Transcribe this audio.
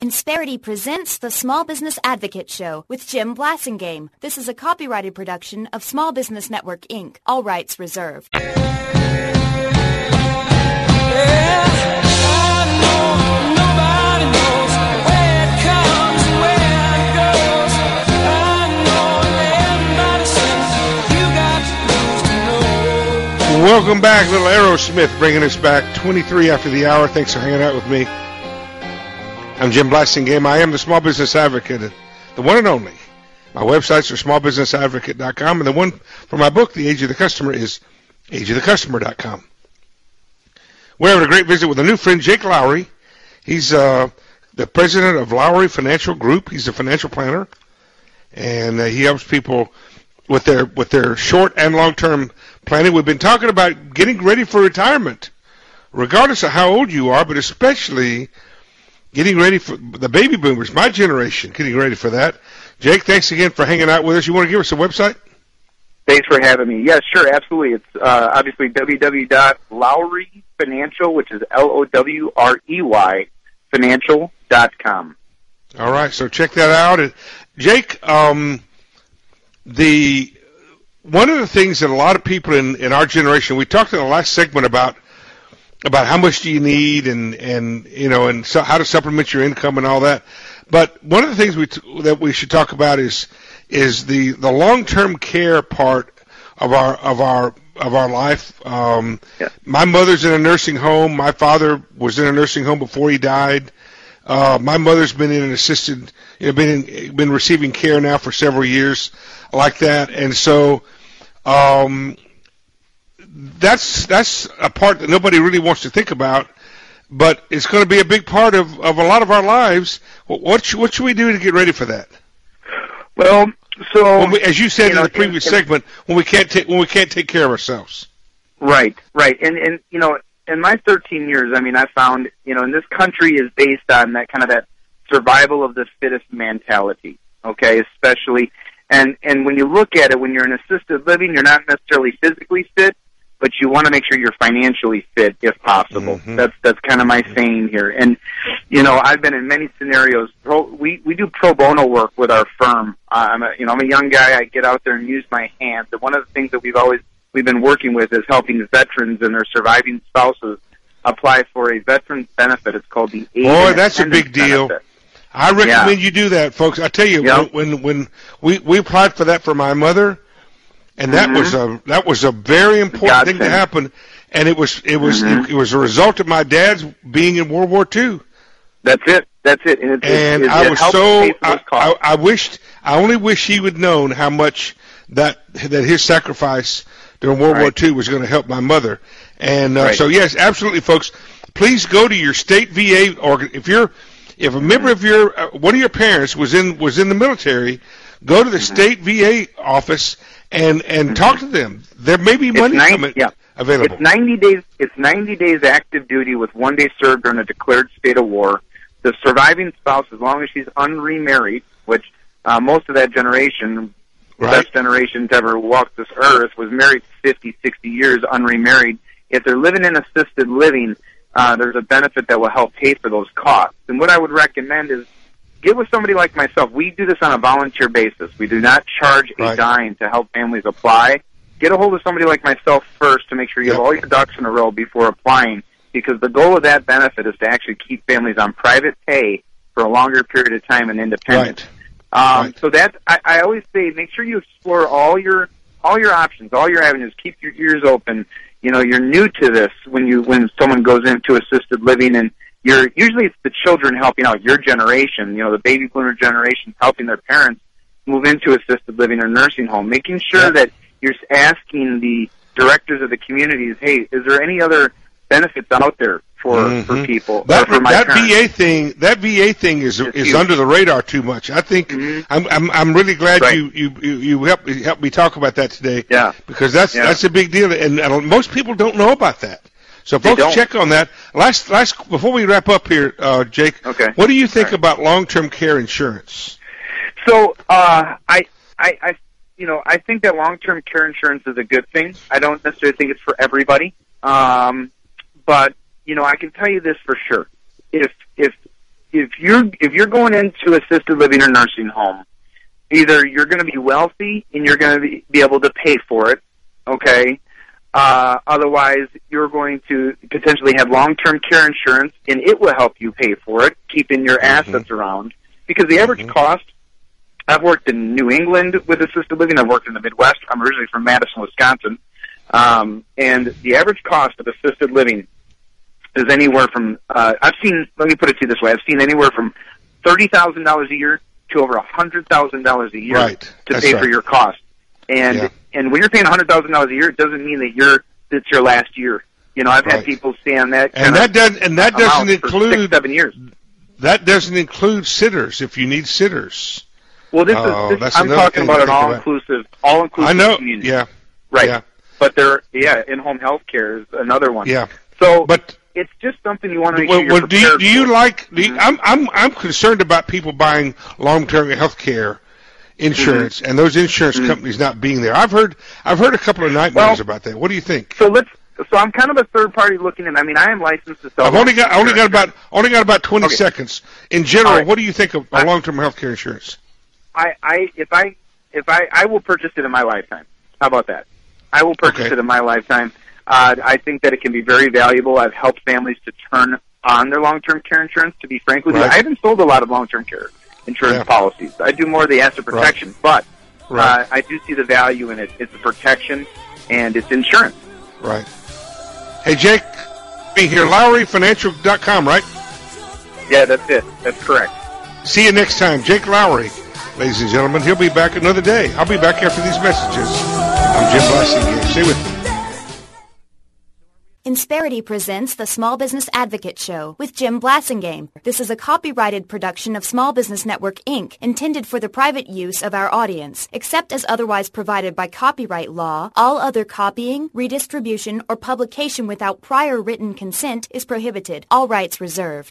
Insperity presents the Small Business Advocate Show with Jim Blasingame. This is a copyrighted production of Small Business Network, Inc. All rights reserved. Welcome back. Little Aerosmith bringing us back 23 after the hour. Thanks for hanging out with me. I'm Jim Blasingame. I am the Small Business Advocate, the one and only. My websites are smallbusinessadvocate.com, and the one for my book, The Age of the Customer, is ageofthecustomer.com. We're having a great visit with a new friend, Jake Lowry. He's the president of Lowry Financial Group. He's a financial planner, and he helps people with their short and long-term planning. We've been talking about getting ready for retirement, regardless of how old you are, but especially getting ready for the baby boomers, my generation, getting ready for that. Jake, thanks again for hanging out with us. You want to give us a website? Thanks for having me. Yes, sure, absolutely. It's obviously www.lowry Financial, which is LOWREY financial.com. All right, so check that out. And Jake, one of the things that a lot of people in our generation, we talked in the last segment about how much do you need and so how to supplement your income and all that. But one of the things that we should talk about is the long-term care part of our life. My mother's in a nursing home. My father was in a nursing home before he died. My mother's been in an assisted, been receiving care now for several years like that, and so that's a part that nobody really wants to think about, but it's going to be a big part of a lot of our lives. What should we do to get ready for that? Well, so as you said in the previous segment, when we can't take care of ourselves. Right, and in my 13 years, I found and this country is based on that survival of the fittest mentality. Okay, especially. And when you look at it, when you're in assisted living, you're not necessarily physically fit, but you want to make sure you're financially fit if possible. Mm-hmm. That's kind of my saying here. And I've been in many scenarios. We do pro bono work with our firm. I'm a young guy. I get out there and use my hands. And one of the things that we've been working with is helping veterans and their surviving spouses apply for a veteran's benefit. It's called the Aid Boy, that's a big deal. Benefit. I recommend you do that, folks. I tell you, when we applied for that for my mother, and that was a very important thing to happen, and it was a result of my dad's being in World War II. That's it. And I only wish he would known how much that his sacrifice during World War II was going to help my mother. And so yes, absolutely, folks. Please go to your state VA if a member of one of your parents was in the military, go to the state VA office and talk to them. There may be money available. It's 90 days. It's 90 days active duty with 1 day served during a declared state of war. The surviving spouse, as long as she's unremarried, which most of that generation, the best generation to ever walk this earth, was married 50, 60 years unremarried. If they're living in assisted living, there's a benefit that will help pay for those costs. And what I would recommend is get with somebody like myself. We do this on a volunteer basis. We do not charge a dime to help families apply. Get a hold of somebody like myself first to make sure you have all your ducks in a row before applying, because the goal of that benefit is to actually keep families on private pay for a longer period of time and independence. So that I always say, make sure you explore all your options, all your avenues. Keep your ears open. You're new to this when someone goes into assisted living, and usually it's the children helping out your generation. The baby boomer generation helping their parents move into assisted living or nursing home, making sure that you're asking the directors of the communities, hey, is there any other benefits out there for people? That VA thing is under the radar too much. I think I'm really glad you helped me talk about that today. Yeah, because that's a big deal, and most people don't know about that. So folks, check on that. Last before we wrap up here, Jake. Okay. What do you think about long-term care insurance? So I think that long-term care insurance is a good thing. I don't necessarily think it's for everybody, but I can tell you this for sure: if if you're going into assisted living or nursing home, either you're going to be wealthy and you're going to be able to pay for it, okay? Otherwise, you're going to potentially have long-term care insurance, and it will help you pay for it, keeping your assets around. Because the average cost, I've worked in New England with assisted living. I've worked in the Midwest. I'm originally from Madison, Wisconsin. And the average cost of assisted living is anywhere from, let me put it to you this way, I've seen anywhere from $30,000 a year to over $100,000 a year to pay for your cost. And when you're paying $100,000 a year, it doesn't mean that it's your last year. You know, I've had people stay on that. And that doesn't include 6, 7 years. That doesn't include sitters if you need sitters. Well, I'm talking about an all-inclusive I know. community. Yeah. Right. Yeah. But in-home health care is another one. Yeah. So, but it's just something you want to make sure you're prepared for. I'm concerned about people buying long-term health care insurance and those insurance companies not being there. I've heard a couple of nightmares about that. What do you think? So I'm kind of a third party looking in. I mean, I am licensed to sell. I've only got about 20 seconds. In general, what do you think of a long-term health care insurance? If I will purchase it in my lifetime. How about that? I will purchase it in my lifetime. I think that it can be very valuable. I've helped families to turn on their long-term care insurance. To be frank with you, I haven't sold a lot of long-term care insurance policies. I do more of the asset protection, but I do see the value in it. It's a protection and it's insurance. Right. Hey, Jake, be here. LowryFinancial.com, right? Yeah, that's it. That's correct. See you next time. Jake Lowry, ladies and gentlemen. He'll be back another day. I'll be back after these messages. I'm Jim Blasingame. Stay with me. Insperity presents the Small Business Advocate Show with Jim Blasingame. This is a copyrighted production of Small Business Network, Inc., intended for the private use of our audience. Except as otherwise provided by copyright law, all other copying, redistribution, or publication without prior written consent is prohibited. All rights reserved.